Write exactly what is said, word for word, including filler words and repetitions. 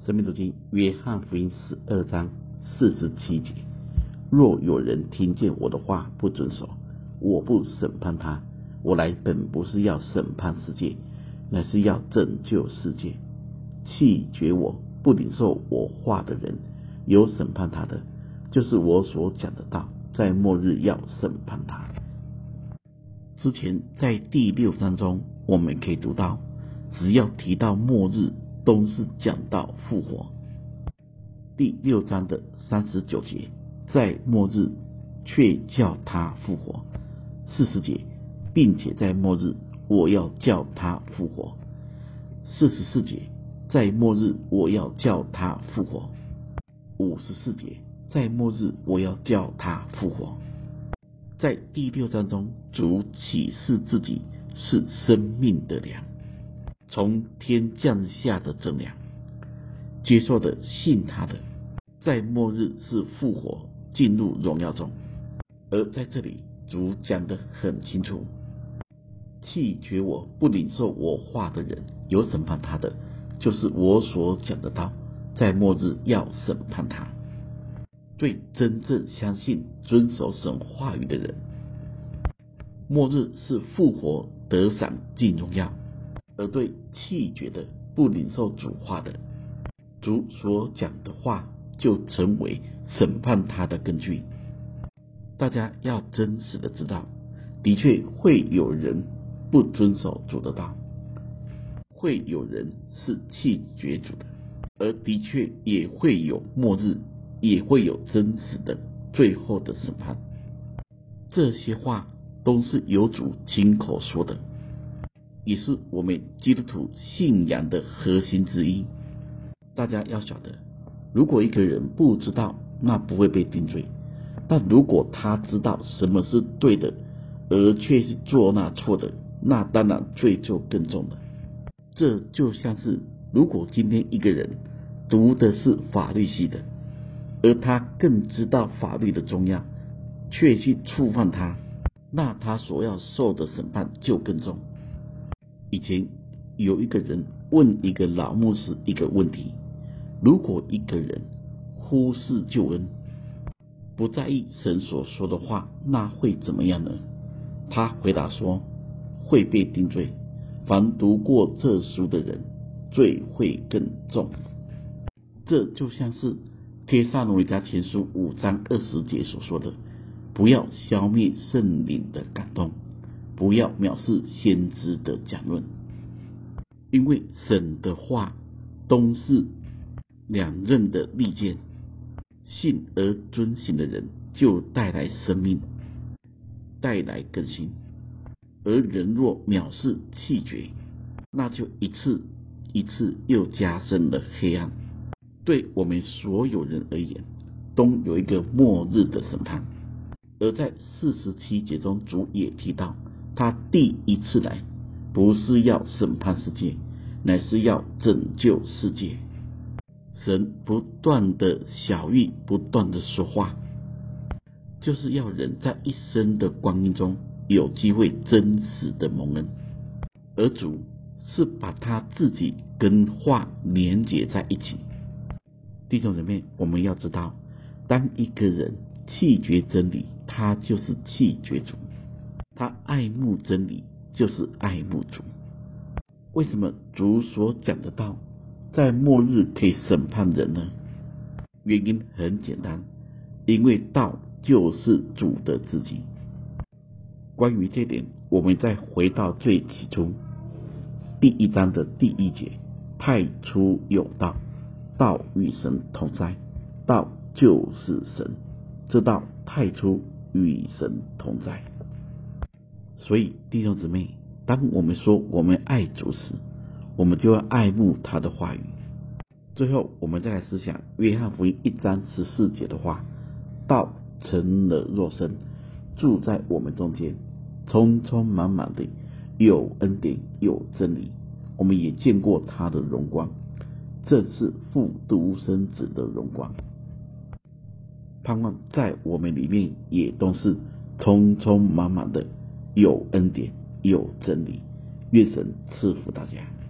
生命读经约翰福音十二章四十七节：若有人听见我的话不遵守，我不审判他。我来本不是要审判世界，乃是要拯救世界。弃绝我不领受我话的人，有审判他的，就是我所讲的道，在末日要审判他。之前在第六章中，我们可以读到，只要提到末日，都是讲到复活。第六章的三十九节，在末日却叫他复活。四十节，并且在末日我要叫他复活。四十四节，在末日我要叫他复活。五十四节，在末日我要叫他复活。在第六章中，主启示自己是生命的粮，从天降下的真粮，接受的信他的，在末日是复活，进入荣耀中。而在这里，主讲得很清楚，弃绝我不领受我话的人，有审判他的，就是我所讲的道，在末日要审判他。对真正相信遵守神话语的人，末日是复活得赏进荣耀；而对弃绝的不领受主话的，主所讲的话就成为审判他的根据。大家要真实的知道，的确会有人不遵守主的道，会有人是弃绝主的，而的确也会有末日，也会有真实的最后的审判。这些话都是由主亲口说的，也是我们基督徒信仰的核心之一。大家要晓得，如果一个人不知道，那不会被定罪；但如果他知道什么是对的，而却是做那错的，那当然罪就更重了。这就像是，如果今天一个人读的是法律系的，而他更知道法律的重要，却去触犯它，那他所要受的审判就更重。以前有一个人问一个老牧师一个问题：如果一个人忽视救恩，不在意神所说的话，那会怎么样呢？他回答说，会被定罪，凡读过这书的人，罪会更重。这就像是帖撒罗尼迦前书五章二十节所说的：不要消灭圣灵的感动，不要藐视先知的讲论。因为神的话都是两刃的利剑，信而遵行的人就带来生命，带来更新；而人若藐视弃绝，那就一次一次又加深了黑暗。对我们所有人而言，都有一个末日的审判。而在四十七节中，主也提到，他第一次来不是要审判世界，乃是要拯救世界。神不断的晓谕，不断的说话，就是要人在一生的光阴中有机会真实的蒙恩。而主是把他自己跟话连结在一起。弟兄姊妹，我们要知道，当一个人弃绝真理，他就是弃绝主；他爱慕真理，就是爱慕主。为什么主所讲的道在末日可以审判人呢？原因很简单，因为道就是主的自己。关于这点，我们再回到最起初第一章的第一节：太初有道，道与神同在，道就是神，这道太初与神同在。所以弟兄姊妹，当我们说我们爱主时，我们就要爱慕他的话语。最后我们再来思想约翰福音一章十四节的话：道成了肉身，住在我们中间，充充满满的有恩典有真理。我们也见过他的荣光，正是父独生子的荣光。盼望在我们里面也都是充充满满的有恩典有真理。愿神赐福大家。